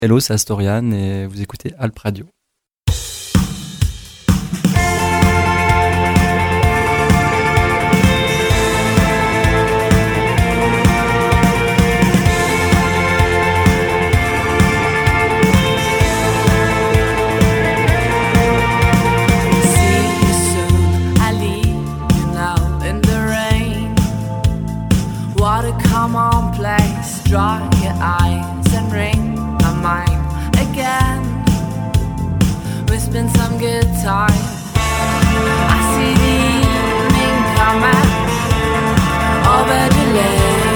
Hello, c'est Astorian et vous écoutez Alp Radio. Dry your eyes and ring my mind again. We spend some good time. I see the evening coming over delay,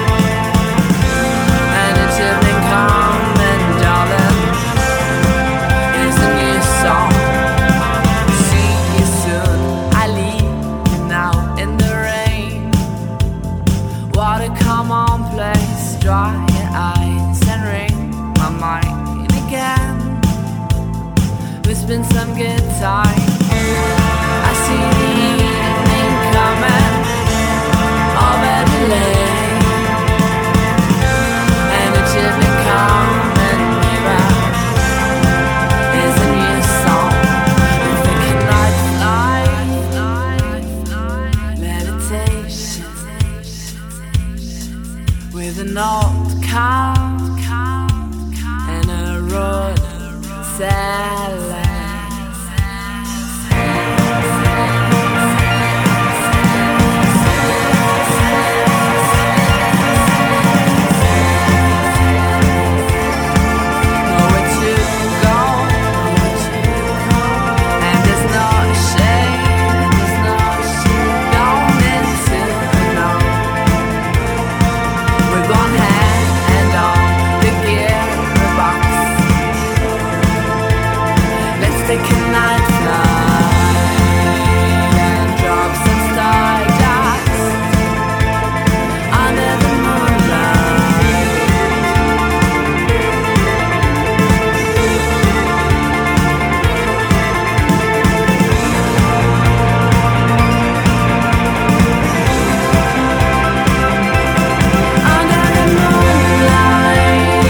and it's evening coming, darling. Here's a new song. See you soon. I leave you now in the rain. Water, come on, play. Dry your eyes and ring my mind again. We spend some good time. I see the evening coming over delay, and it's evening coming nearer. Here's a new song. I'm thinking night, meditation with an old cow and a road salad. Nowhere to go, and there's no shade, going into the know. With one hand on the gearbox, let's take a night flight and drop some stardust under the moonlight. Under the moonlight,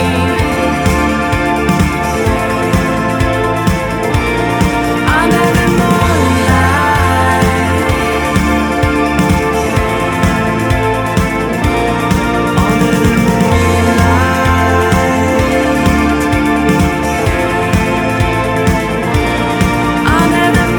under the moonlight, under the moonlight, under the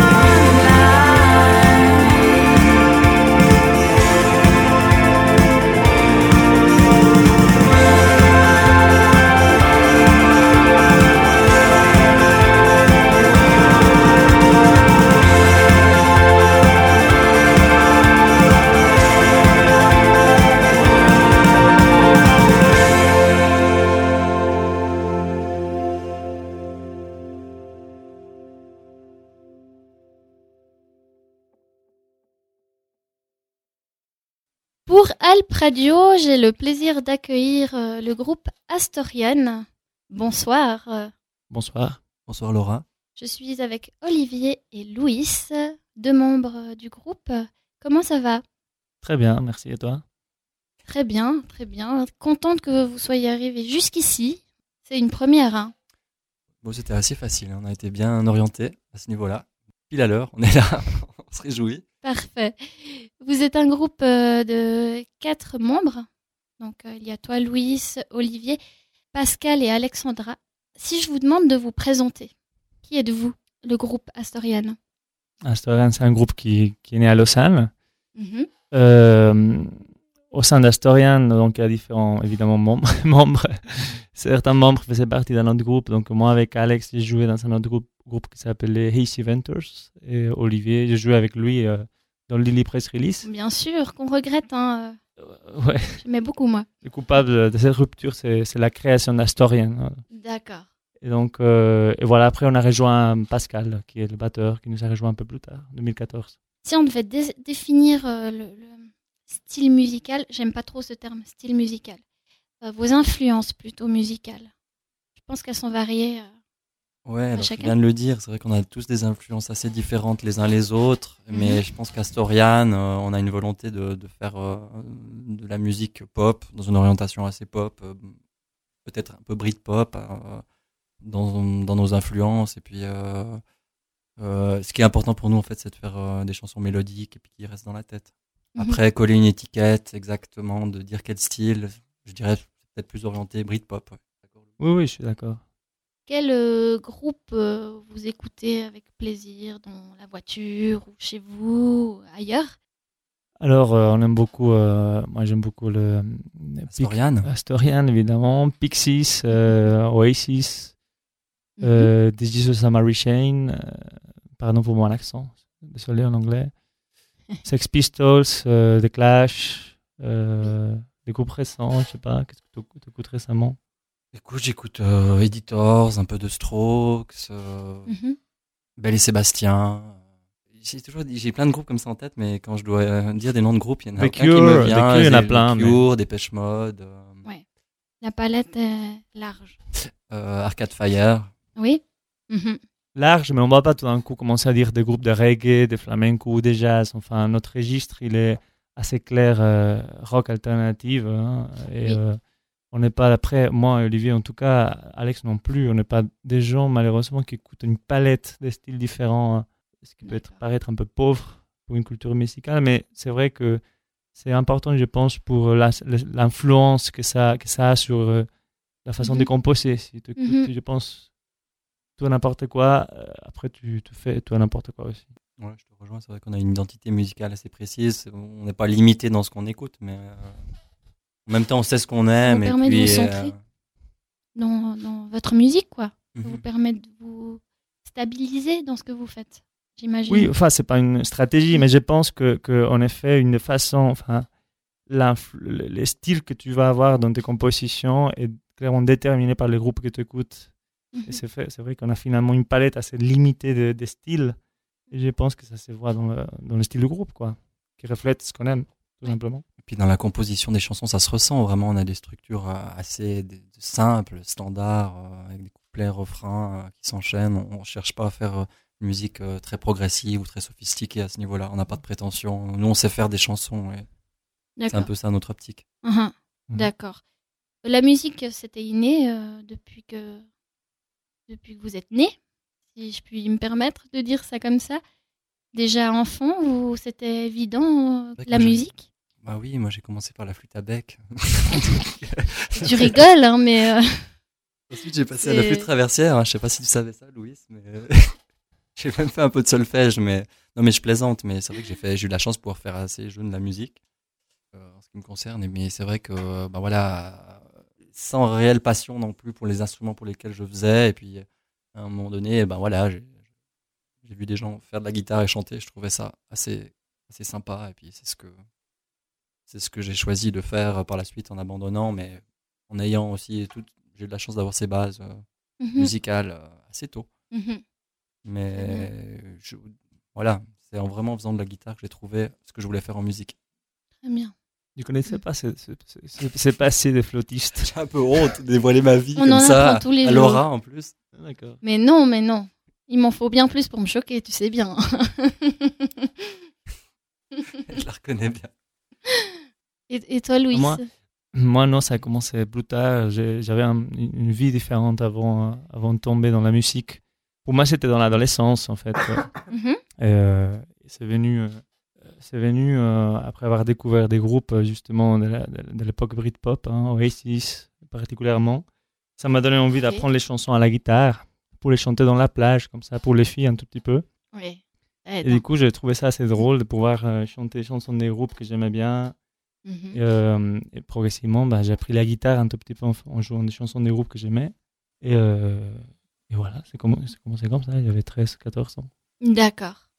Pour Alp Radio, j'ai le plaisir d'accueillir le groupe Astorian. Bonsoir. Bonsoir. Bonsoir Laura. Je suis avec Olivier et Louis, deux membres du groupe. Comment ça va ? Très bien, merci. Et toi ? Très bien, très bien. Contente que vous soyez arrivés jusqu'ici. C'est une première, hein ? Bon, c'était assez facile, on a été bien orientés à ce niveau-là. Pile à l'heure, on est là, on se réjouit. Parfait. Vous êtes un groupe de 4 membres. Donc, il y a toi, Louis, Olivier, Pascal et Alexandra. Si je vous demande de vous présenter, qui êtes-vous, le groupe Astorian ? Astorian, c'est un groupe qui est né à Lausanne. Mhm. Au sein d'Astorian, donc il y a différents, évidemment, membres. Certains membres faisaient partie d'un autre groupe. Donc moi, avec Alex, j'ai joué dans un autre groupe qui s'appelait Hazy Ventures. Et Olivier, j'ai joué avec lui dans Lily Press Release. Bien sûr, qu'on regrette. Hein. Ouais. J'aimais beaucoup, moi. Le coupable de cette rupture, c'est la création d'Astorian. D'accord. Et donc, et voilà, après, on a rejoint Pascal, qui est le batteur, qui nous a rejoint un peu plus tard, 2014. Si on devait définir le style musical, j'aime pas trop ce terme, style musical. Vos influences plutôt musicales. Je pense qu'elles sont variées. Ouais, alors tu chacun. viens de le dire, c'est vrai qu'on a tous des influences assez différentes les uns les autres, mais je pense qu'Astorian, on a une volonté de faire de la musique pop, dans une orientation assez pop, peut-être un peu Britpop dans nos influences. Et puis, ce qui est important pour nous, en fait, c'est de faire des chansons mélodiques et puis qui restent dans la tête. Après, coller une étiquette exactement, de dire quel style, je dirais peut-être plus orienté Britpop. Ouais. Oui, je suis d'accord. Quel groupe vous écoutez avec plaisir dans la voiture ou chez vous, ailleurs? Alors, on aime beaucoup, moi j'aime beaucoup Astorian, évidemment, Pixies, Oasis, This Jesus Samari Chain, pardon pour mon accent, désolé en anglais, Sex Pistols, The Clash, des groupes récents, je sais pas, qu'est-ce que tu écoutes récemment? Écoute, j'écoute Editors, un peu de Strokes, Belle et Sébastien. J'ai plein de groupes comme ça en tête, mais quand je dois dire des noms de groupes, il y en a aucun qui me vient. Il y en a plein. The Cure, Dépêche Mode. Ouais. La palette est large. Arcade Fire. Oui. Large, mais on ne va pas tout d'un coup commencer à dire des groupes de reggae, de flamenco ou de jazz. Enfin, notre registre, il est assez clair, rock alternative. Hein, et on n'est pas, après, moi et Olivier en tout cas, Alex non plus, on n'est pas des gens malheureusement qui écoutent une palette de styles différents. Hein. Ce qui peut paraître un peu pauvre pour une culture musicale, mais c'est vrai que c'est important, je pense, pour l'influence que ça a sur la façon de composer. Si tu écoutes, je pense, tout à n'importe quoi, après tu fais tout à n'importe quoi aussi. Ouais, je te rejoins, c'est vrai qu'on a une identité musicale assez précise, on n'est pas limité dans ce qu'on écoute, mais en même temps on sait ce qu'on aime. Ça vous permet de vous centrer dans votre musique, quoi. Ça vous permet de vous stabiliser dans ce que vous faites. J'imagine. Oui, enfin, c'est pas une stratégie, mais je pense que en effet, une façon, enfin, les styles que tu vas avoir dans tes compositions est clairement déterminé par les groupes que tu écoutes. Et c'est vrai qu'on a finalement une palette assez limitée de styles. Et je pense que ça se voit dans le style du groupe, quoi, qui reflète ce qu'on aime, tout simplement. Et puis dans la composition des chansons, ça se ressent vraiment. On a des structures assez simples, standards, avec des couplets, refrains qui s'enchaînent. On cherche pas à faire musique très progressive ou très sophistiquée à ce niveau-là. On n'a pas de prétention. Nous, on sait faire des chansons. Et c'est un peu ça notre optique. D'accord. La musique, c'était inné depuis que vous êtes né, si je puis me permettre de dire ça comme ça. Déjà enfant, ou c'était évident la musique? Bah oui, moi j'ai commencé par la flûte à bec. Tu rigoles, hein, mais... Ensuite, j'ai passé à la flûte traversière. Hein. Je sais pas si tu savais ça, Louis, mais... J'ai même fait un peu de solfège, mais non, mais je plaisante. Mais c'est vrai que j'ai eu la chance de pouvoir faire assez jeune de la musique, en ce qui me concerne. Mais c'est vrai que, bah voilà, sans réelle passion non plus pour les instruments pour lesquels je faisais. Et puis, à un moment donné, ben voilà, j'ai vu des gens faire de la guitare et chanter. Je trouvais ça assez sympa. Et puis, c'est ce que j'ai choisi de faire par la suite en abandonnant, mais en ayant aussi j'ai eu de la chance d'avoir ces bases musicales assez tôt. Mais voilà, c'est vraiment en faisant de la guitare que j'ai trouvé ce que je voulais faire en musique. Très bien. Je ne connaissais pas ce passé de flautiste. J'ai un peu honte de dévoiler ma vie On comme en ça apprend tous les à jours. Laura en plus. D'accord. Mais non. Il m'en faut bien plus pour me choquer, tu sais bien. Je la reconnais bien. Et toi, Louis? Moi, non, ça a commencé plus tard. J'avais une vie différente avant de tomber dans la musique. Pour moi, c'était dans l'adolescence, en fait. C'est venu après avoir découvert des groupes, justement, de l'époque Britpop, hein, Oasis particulièrement. Ça m'a donné envie d'apprendre les chansons à la guitare, pour les chanter dans la plage, comme ça, pour les filles, un tout petit peu. Oui. Et du coup, j'ai trouvé ça assez drôle de pouvoir chanter les chansons des groupes que j'aimais bien. Et progressivement, j'ai appris la guitare un tout petit peu en jouant des chansons des groupes que j'aimais. Et voilà, c'est commencé comme ça, j'avais 13-14 ans. D'accord.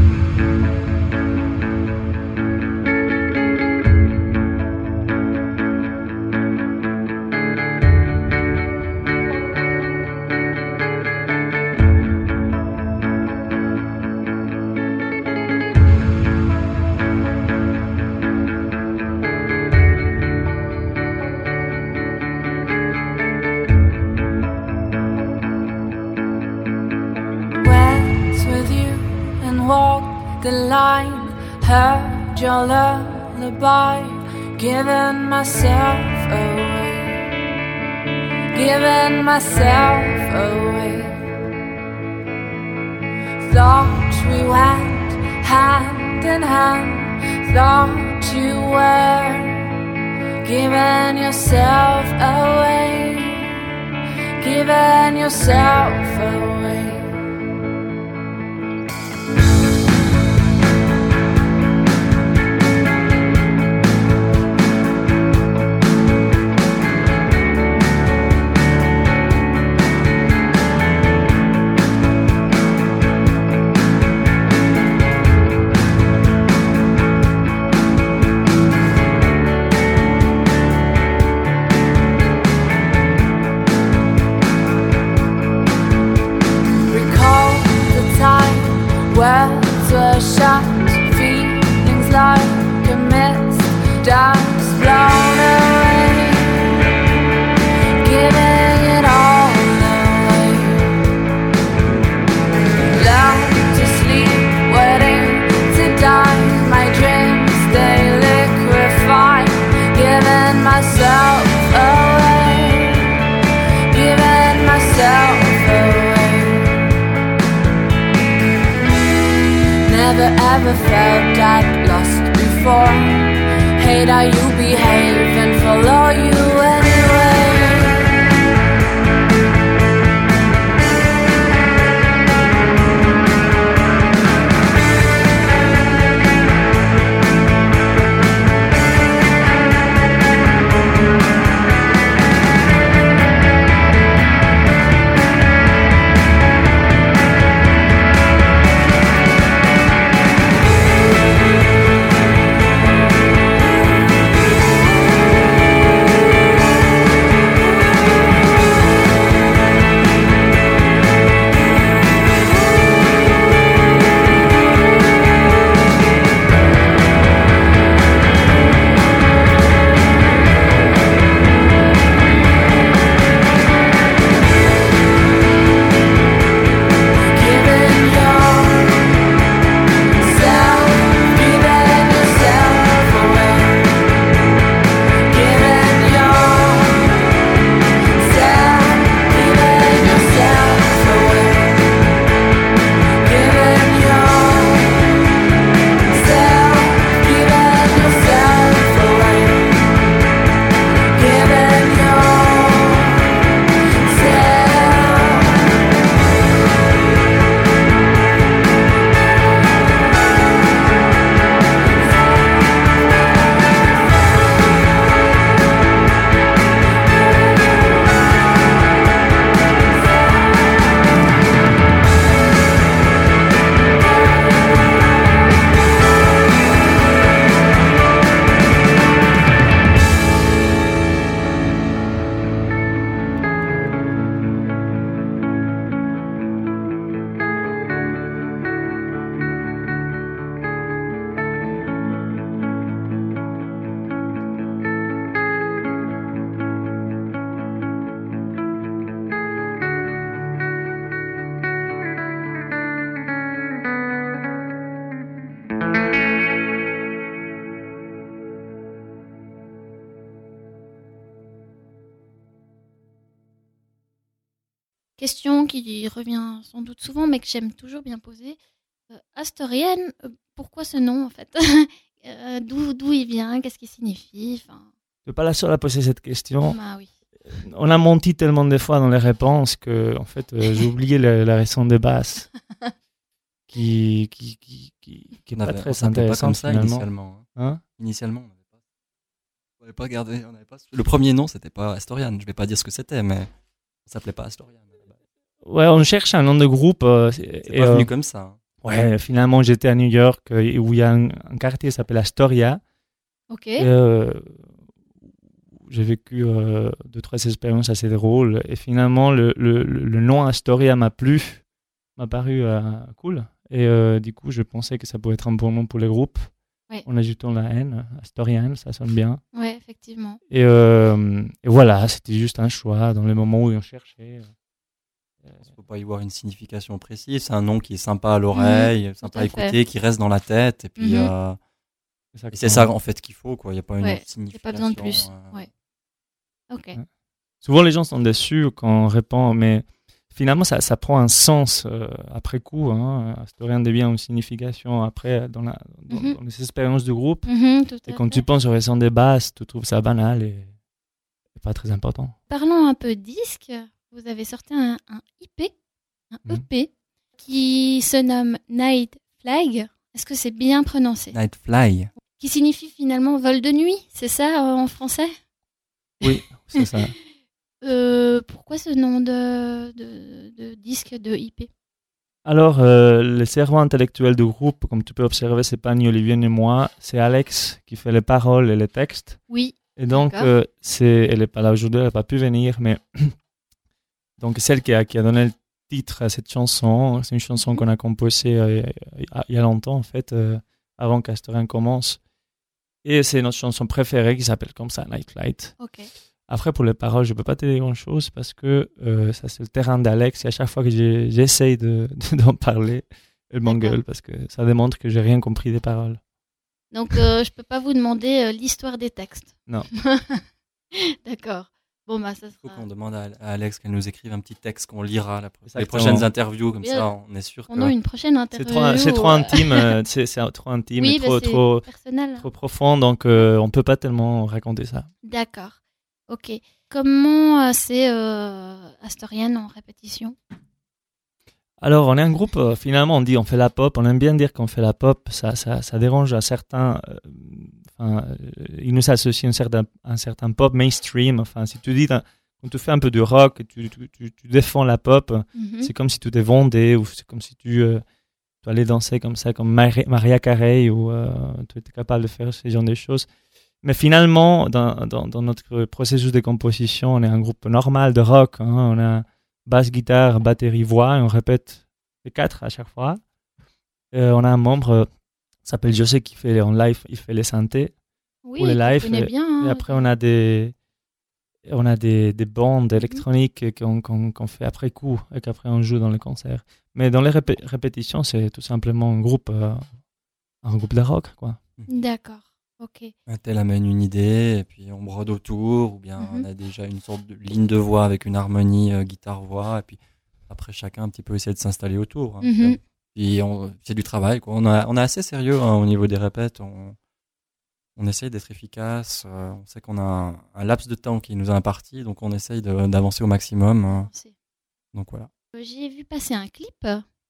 The line, heard your lullaby, giving myself away. giving myself away. Thought we went hand in hand, thought you were giving yourself away, giving yourself away. Words were shut, feelings like a mist, dust blown away, giving it all away. Love to sleep, waiting to die, my dreams they liquefy, giving myself away, giving myself away. Never ever felt that lost before. Hate how you behave and follow you anyway. Question qui revient sans doute souvent, mais que j'aime toujours bien poser. Astorienne, pourquoi ce nom en fait? D'où il vient? Qu'est-ce qu'il signifie? Tu n'es pas la seule à poser cette question. Bah oui. On a menti tellement de fois dans les réponses que en fait, j'ai oublié la raison de base qui est pas très intéressante comme ça finalement. initialement. Hein? Initialement, on n'avait pas gardé. Le premier nom, c'était pas Astorian. Je vais pas dire ce que c'était, mais ça s'appelait pas Astorian. Ouais, on cherche un nom de groupe. C'est pas venu comme ça. Ouais, finalement, j'étais à New York où il y a un quartier qui s'appelle Astoria. Ok. J'ai vécu 2-3 expériences assez drôles. Et finalement, le nom Astoria m'a paru cool. Et du coup, je pensais que ça pouvait être un bon nom pour le groupe. Ouais. En ajoutant la N, Astorian, ça sonne bien. Ouais, effectivement. Et voilà, c'était juste un choix dans le moment où on cherchait. Il ne faut pas y voir une signification précise. C'est un nom qui est sympa à l'oreille, sympa à écouter, qui reste dans la tête. Et puis, et c'est ça en fait qu'il faut, quoi. Il n'y a pas une autre signification. Il n'y a pas besoin de plus. Ouais. Ok. souvent les gens sont déçus quand on répond, mais finalement ça prend un sens après coup. Astorien devient une signification après dans les expériences du groupe. Tout à Et quand fait. tu penses au son des basses, tu trouves ça banal et pas très important. Parlons un peu disque. Vous avez sorti un EP, un EP, qui se nomme Night Flag. Est-ce que c'est bien prononcé? Night Fly. Qui signifie finalement vol de nuit, c'est ça en français? Oui, c'est ça. Pourquoi ce nom de disque, de EP? Alors, le cerveau intellectuel du groupe, comme tu peux observer, c'est pas ni Olivier ni moi, c'est Alex qui fait les paroles et les textes. Oui. Et donc, D'accord. elle n'est pas là aujourd'hui, elle n'a pas pu venir, mais donc celle qui a donné le titre à cette chanson, c'est une chanson qu'on a composée il y a longtemps, en fait, avant qu'Astorien commence. Et c'est notre chanson préférée qui s'appelle comme ça, Night Flight. Ok. Après, pour les paroles, je ne peux pas te dire grand-chose parce que ça, c'est le terrain d'Alex. Et à chaque fois que j'essaye d'en parler, elle m'engueule parce que ça démontre que j'ai rien compris des paroles. Donc, je peux pas vous demander l'histoire des textes. Non. D'accord. Bon, bah, ça Il faut sera... qu'on demande à Alex qu'elle nous écrive un petit texte qu'on lira les Exactement. prochaines interviews, comme Bien. ça on est sûr Pendant que... une prochaine interview. C'est trop intime, c'est trop intime Oui, et bah, c'est trop personnel. trop profond, donc on ne peut pas tellement raconter ça. D'accord. Ok. Comment c'est Astorienne en répétition? Alors, on est un groupe, finalement, on fait la pop, on aime bien dire qu'on fait la pop, ça dérange à certains, ils nous associent un certain pop mainstream, enfin, si tu dis, quand tu fais un peu de rock, tu défends la pop, c'est comme si tu te vendais, ou c'est comme si tu allais danser comme ça, comme Maria Carey, ou tu étais capable de faire ce genre de choses. Mais finalement, dans notre processus de composition, on est un groupe normal de rock, on a basse, guitare, batterie, voix, et on répète les 4 à chaque fois. On a un membre qui s'appelle José qui fait en live, il fait les synthés Oui, pour les tu lives. connais bien. hein. Et après, on a des bandes électroniques qu'on fait après coup et qu'après on joue dans les concerts. Mais dans les répétitions, c'est tout simplement un groupe de rock, quoi. D'accord. Ok. Un tel amène une idée, et puis on brode autour, ou bien on a déjà une sorte de ligne de voix avec une harmonie guitare-voix, et puis après chacun un petit peu essaie de s'installer autour. Hein. Mhm. Puis c'est du travail, quoi. On est assez sérieux au niveau des répètes, on essaye d'être efficace, on sait qu'on a un laps de temps qui nous est imparti, donc on essaye d'avancer au maximum. Donc voilà. J'ai vu passer un clip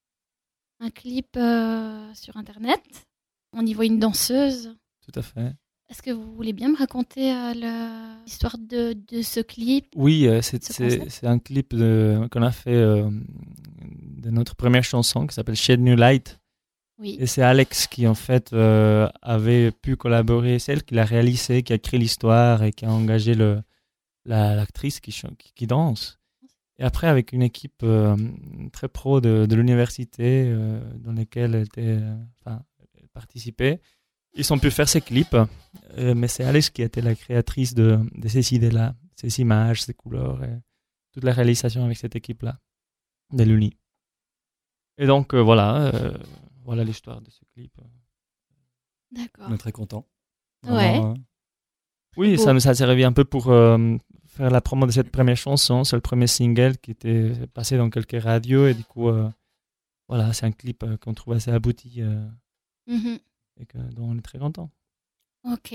sur Internet. On y voit une danseuse. Tout à fait. Est-ce que vous voulez bien me raconter l'histoire de ce clip? Oui, Ce concept. c'est un clip qu'on a fait de notre première chanson qui s'appelle Shed New Light. Oui. Et c'est Alex qui, en fait, avait pu collaborer. C'est elle qui l'a réalisé, qui a créé l'histoire et qui a engagé l'actrice qui danse. Et après, avec une équipe très pro de l'université dans laquelle elle participait, ils ont pu faire ces clips. Mais c'est Alex qui a été la créatrice de ces idées-là, ces images, ces couleurs, et toute la réalisation avec cette équipe-là, de l'Uni. Et donc, voilà l'histoire de ce clip. D'accord. On est très contents. Ouais. Vraiment, Oui, Beau. ça servait un peu pour faire la promo de cette première chanson. C'est le premier single qui était passé dans quelques radios. Et du coup, voilà, c'est un clip qu'on trouve assez abouti Mhm. et dont on est très content. Ok.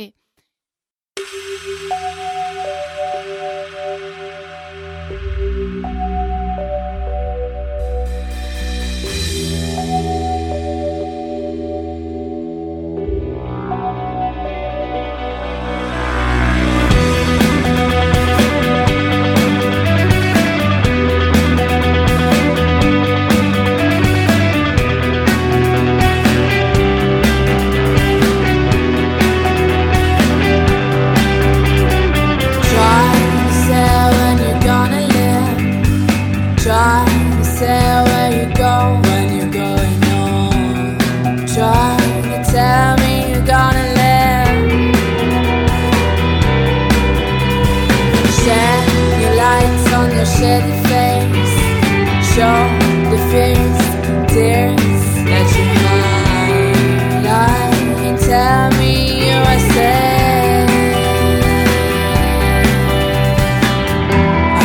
Try to say when you're gonna live. Try to say where you go when you're going home. Try to tell me you're gonna live. Shed your lights on your shitty face. Show the fears, tears that you hide. Lie and tell me you are safe.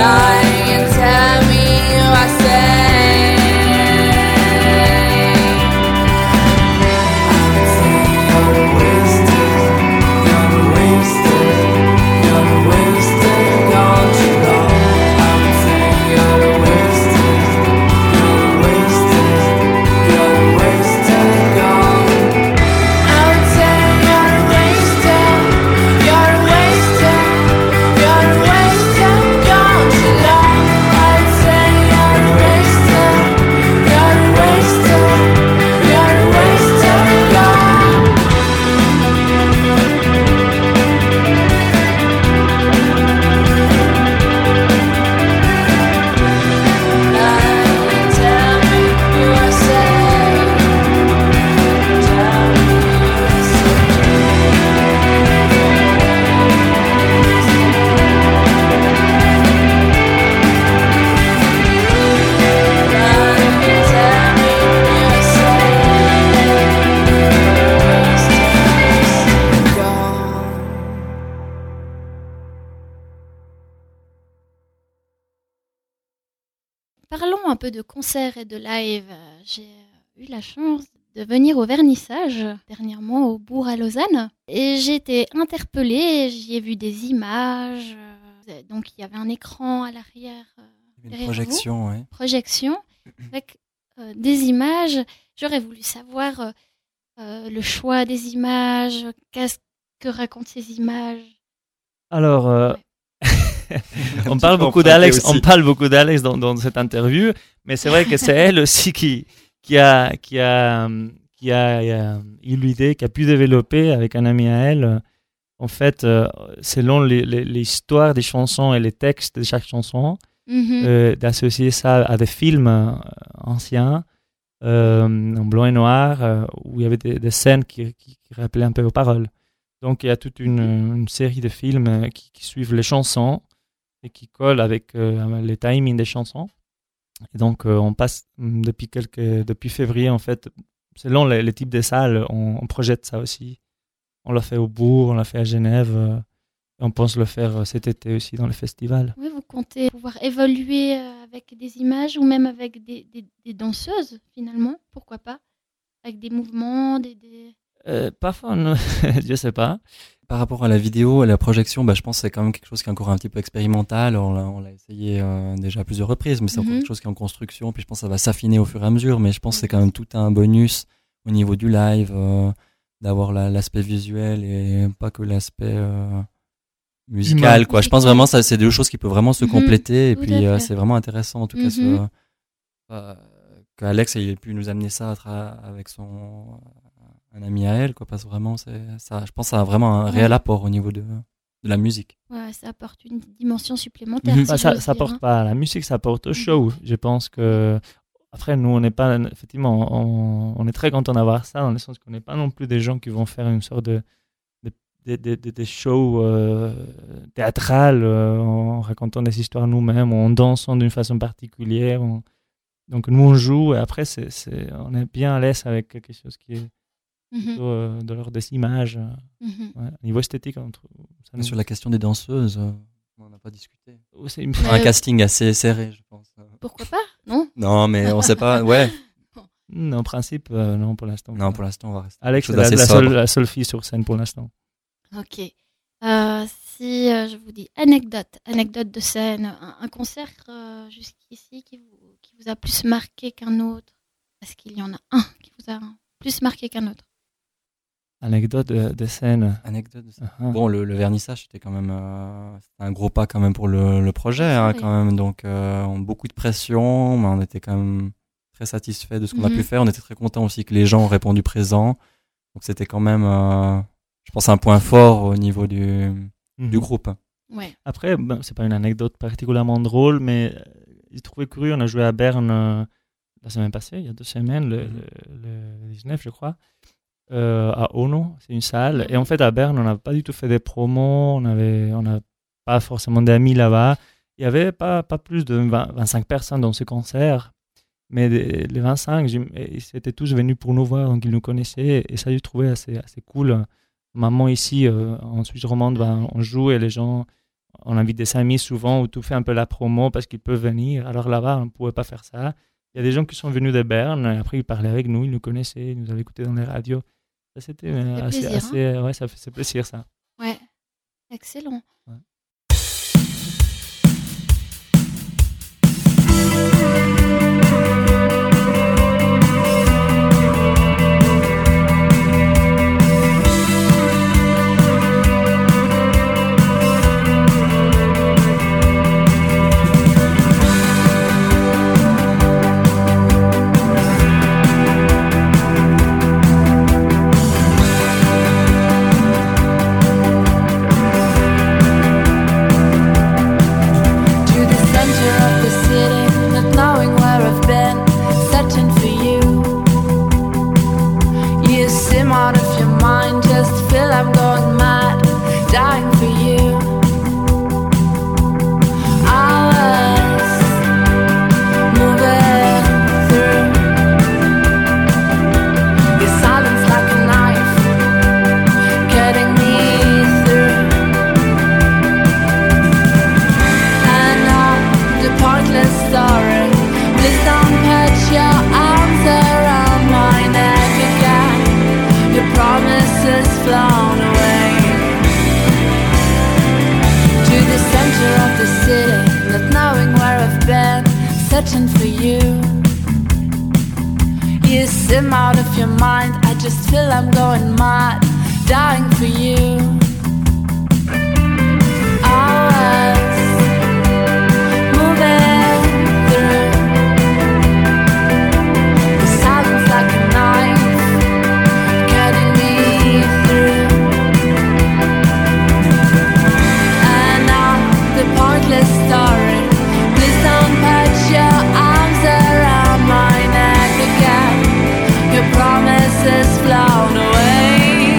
Lying and tell me you are safe. I would say you're wasted, gone too long. I would say you're wasted, gone. I would say you're wasted, gone too long. I would say you're wasted, gone. Tell me you are safe. Tell me you are Parlons un peu de concerts et de live. J'ai eu la chance de venir au vernissage dernièrement au Bourg à Lausanne et j'ai été interpellée, j'y ai vu des images. Donc il y avait un écran à l'arrière. Une Derrière projection, ouais. Projection avec des images. J'aurais voulu savoir le choix des images, qu'est-ce que racontent ces images. Alors, on parle peu beaucoup emprunté d'Alex, aussi. on parle beaucoup d'Alex dans cette interview, mais c'est vrai que c'est elle aussi qui a eu l'idée, qui a pu développer avec un ami à elle. En fait, selon l'histoire des chansons et les textes de chaque chanson, d'associer ça à des films anciens, en blanc et noir, où il y avait des scènes qui rappelaient un peu aux paroles. Donc il y a toute une série de films qui suivent les chansons et qui collent avec les timings des chansons. Et donc on passe depuis février, en fait, selon les types de salles, on projette ça aussi. On l'a fait au Bourg, on l'a fait à Genève. Et on pense le faire cet été aussi dans le festival. Oui, vous comptez pouvoir évoluer avec des images ou même avec des danseuses, finalement, pourquoi pas? Avec des mouvements, Parfois, je sais pas. Par rapport à la vidéo, à la projection, je pense que c'est quand même quelque chose qui est encore un petit peu expérimental. On l'a essayé déjà à plusieurs reprises, mais c'est encore quelque chose qui est en construction. Puis je pense que ça va s'affiner au fur et à mesure, mais je pense que c'est quand même tout un bonus au niveau du live, d'avoir l'aspect visuel et pas que l'aspect musical, quoi. Je pense vraiment que c'est deux choses qui peuvent vraiment se compléter, et Tout puis à fait. c'est vraiment intéressant en tout cas qu'Alex ait pu nous amener ça avec un ami à elle, quoi, parce que vraiment ça, je pense que ça a vraiment un réel apport au niveau de la musique. Ouais, ça apporte une dimension supplémentaire. Ça apporte pas à la musique, ça apporte au show. Je pense que après, nous, on n'est pas, effectivement, on est très content d'avoir ça, dans le sens qu'on n'est pas non plus des gens qui vont faire une sorte de shows théâtrales en racontant des histoires nous-mêmes, en dansant d'une façon particulière. Donc nous, on joue, et après, on est bien à l'aise avec quelque chose qui est plutôt de l'ordre des images. Ouais. Au niveau esthétique, Sur la question des danseuses, on n'a pas discuté. C'est Un casting assez serré, je pense. Pourquoi pas? Non? Non, mais on sait pas. Ouais. En principe, non, pour l'instant. Non, pour l'instant, on va rester. Alex chose est assez sobre. la seule fille sur scène pour l'instant. Ok. Si je vous dis anecdote de scène, un concert jusqu'ici qui vous a plus marqué qu'un autre, est-ce qu'il y en a un qui vous a plus marqué qu'un autre? Anecdote de scène. Anecdote de ça. Uh-huh. Bon, le vernissage, c'était quand même c'était un gros pas quand même pour le projet, hein, quand même. Donc, beaucoup de pression, mais on était quand même très satisfait de ce qu'on a pu faire. On était très content aussi que les gens ont répondu présent. Donc, c'était quand même, je pense, un point fort au niveau du groupe. Ouais. Après, c'est pas une anecdote particulièrement drôle, mais j'ai trouvé curieux. On a joué à Berne la semaine passée, il y a 2 semaines, le 19, je crois. À Ono, c'est une salle. Et en fait, à Berne, on n'a pas du tout fait des promos, on n'a pas forcément d'amis là-bas. Il n'y avait pas plus de 25 personnes dans ce concert, mais les 25, ils étaient tous venus pour nous voir, donc ils nous connaissaient, et ça, j'ai trouvé assez cool. Maman, ici, en Suisse romande, on joue et les gens on invite des amis souvent où tout fait un peu la promo parce qu'ils peuvent venir. Alors là-bas, on ne pouvait pas faire ça. Il y a des gens qui sont venus de Berne, et après ils parlaient avec nous, ils nous connaissaient, ils nous avaient écoutés dans les radios. Ça, c'était ouais, ça faisait plaisir ça. Ouais, excellent. Ouais. searching for you. You seem out of your mind, I just feel I'm going mad, dying for you. I was moving through the silence like a knife, cutting me through. And now the pointless story. Please don't put your arms around my neck again. Your promises flown away.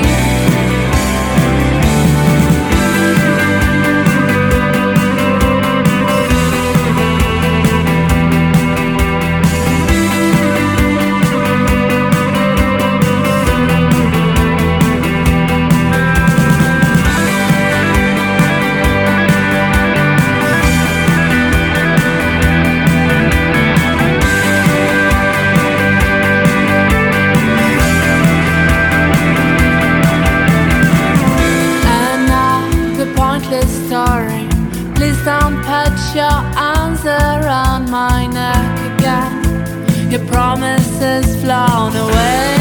Story. Please don't put your arms around my neck again. Your promises flown away.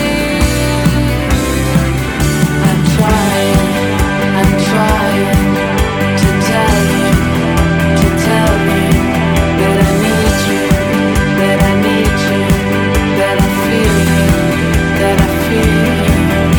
I'm trying to tell you that I need you, that I need you, that I feel you, that I feel you.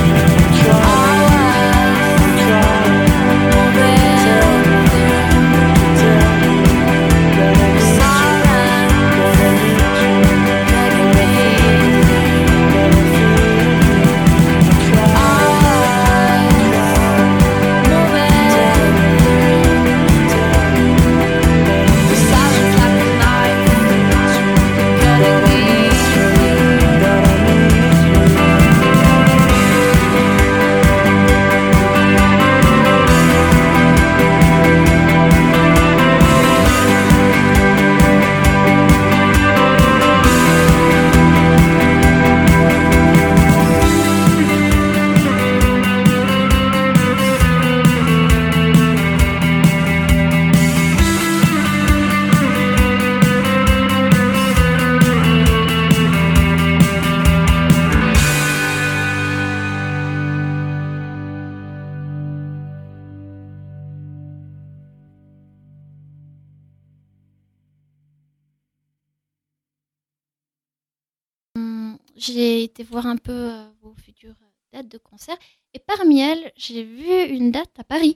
J'ai été voir un peu vos futures dates de concert. Et parmi elles, j'ai vu une date à Paris,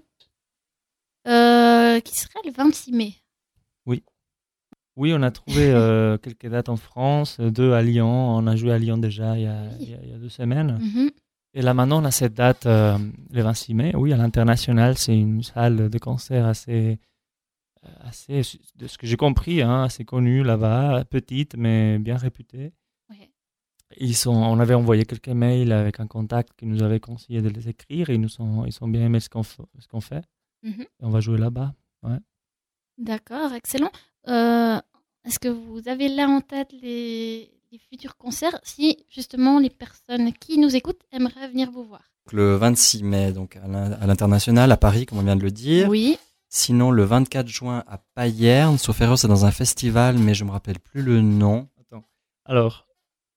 qui serait le 26 mai. Oui, on a trouvé quelques dates en France, 2 à Lyon. On a joué à Lyon déjà il y a 2 semaines. Mhm. Et là maintenant, on a cette date le 26 mai. Oui, à l'International, c'est une salle de concert assez, de ce que j'ai compris, assez connue là-bas, petite mais bien réputée. Ouais. On avait envoyé quelques mails avec un contact qui nous avait conseillé de les écrire et ils ont bien aimé ce qu'on fait. Mhm. Et on va jouer là-bas. Ouais. D'accord, excellent. Est-ce que vous avez là en tête les futurs concerts si justement les personnes qui nous écoutent aimeraient venir vous voir? Donc, le 26 mai, donc à l'international, à Paris, comme on vient de le dire. Oui, Sinon, le 24 juin à Payerne, sauf erreur, c'est dans un festival, mais je me rappelle plus le nom. Alors,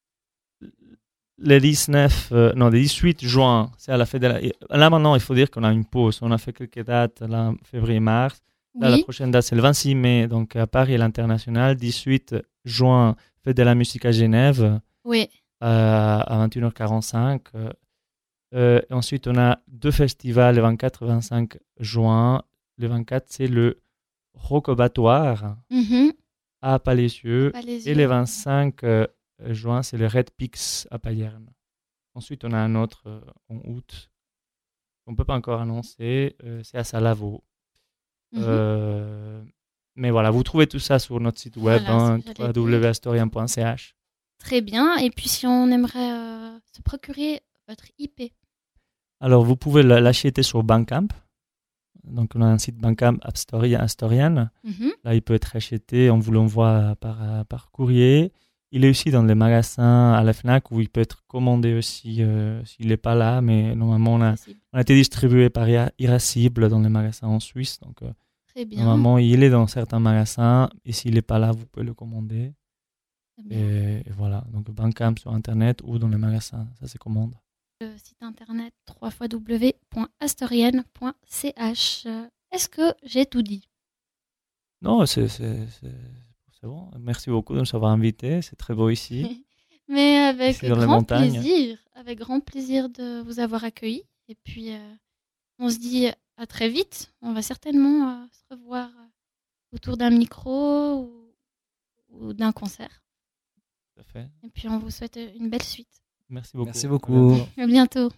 le 18 juin, c'est à la fête de la... Là, maintenant, il faut dire qu'on a une pause. On a fait quelques dates, là, février-mars. Là, la oui, prochaine date, c'est le 26 mai, donc à Paris, à l'international. 18 juin, fête de la musique à Genève, oui. à 21h45. Ensuite, on a 2 festivals, le 24 et 25 juin. Le 24, c'est le Rocobatoire Mhm. à Palaisieux. Pas les Et yeux. le 25 juin, c'est le Red Pix à Payerne. Ensuite, on a un autre en août qu'on ne peut pas encore annoncer. C'est à Salavo. Mhm. Mais voilà, vous trouvez tout ça sur notre site web, Voilà, c'est ce que j'allais dire. www.astorien.ch. Très bien. Et puis si on aimerait se procurer votre IP. Alors, vous pouvez l'acheter sur Bandcamp. Donc, on a un site Bandcamp Astorian. Mhm. Là, il peut être acheté, on vous l'envoie par courrier. Il est aussi dans les magasins à la FNAC où il peut être commandé aussi s'il n'est pas là. Mais normalement, on a été distribué par Irascible dans les magasins en Suisse. Donc, Très bien. normalement, il est dans certains magasins. Et s'il n'est pas là, vous pouvez le commander. Très bien. Et voilà, donc Bandcamp sur Internet ou dans les magasins, ça se commande. Le site internet www.astorienne.ch. Est-ce que j'ai tout dit? Non, c'est bon. Merci beaucoup de nous avoir invités. C'est très beau ici. Mais avec Ici, dans les grand montagnes. plaisir. Avec grand plaisir de vous avoir accueillis. Et puis, on se dit à très vite. On va certainement se revoir autour d'un micro ou d'un concert. Tout à fait. Et puis, on vous souhaite une belle suite. Merci beaucoup. Merci beaucoup. À bientôt.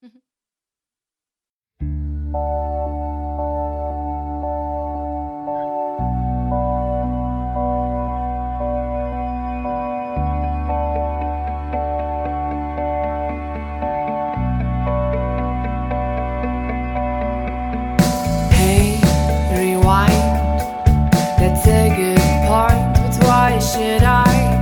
Hey, rewind. That's a good point, but why should I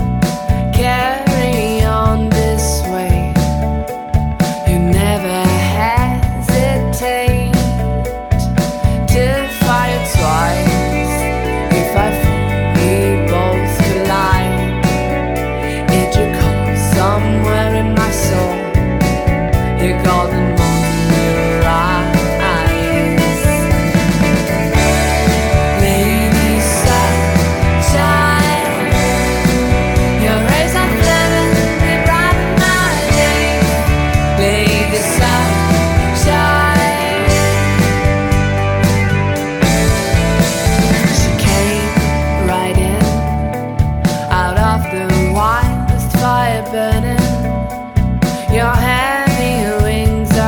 carry on this way? You never hesitate to fire twice. If I think we both collide, it should come somewhere in my soul. You're golden moon in your eyes. Lady sunshine, your rays of living, they brighten my day. Lady sunshine, she came right in, out of the wildest fire burning. Your heavy wings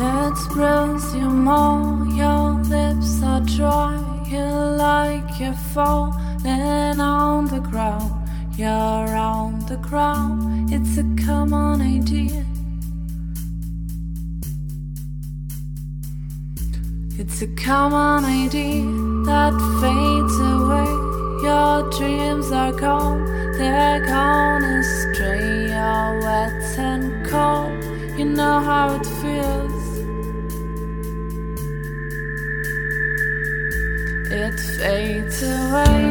Let's bruise you more. Your lips are dry. You're like you're falling on the ground. You're on the ground. It's a common idea. It's a common idea that fades away. Your dreams are gone. They're gone astray. You're wet and cold. You know how it feels. It fades away.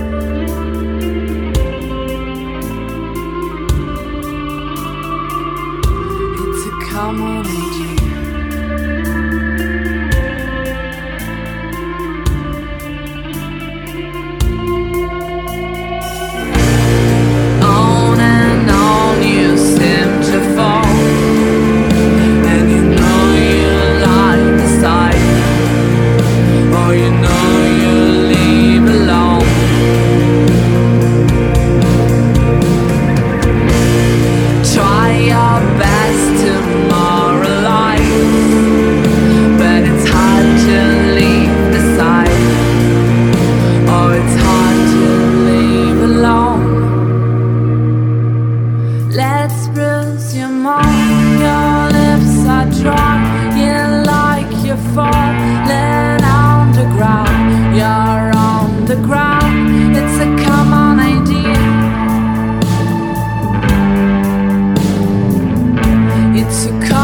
It's a common idea. On and on you seem to fall, and you know you lie beside, or you know you leave alone. Try your best to moralize, but it's hard to leave the side, or it's hard to leave alone. Let's bruise your mind. Your lips are dry. You're like you're falling on the ground. You're on the ground. It's a common idea. It's a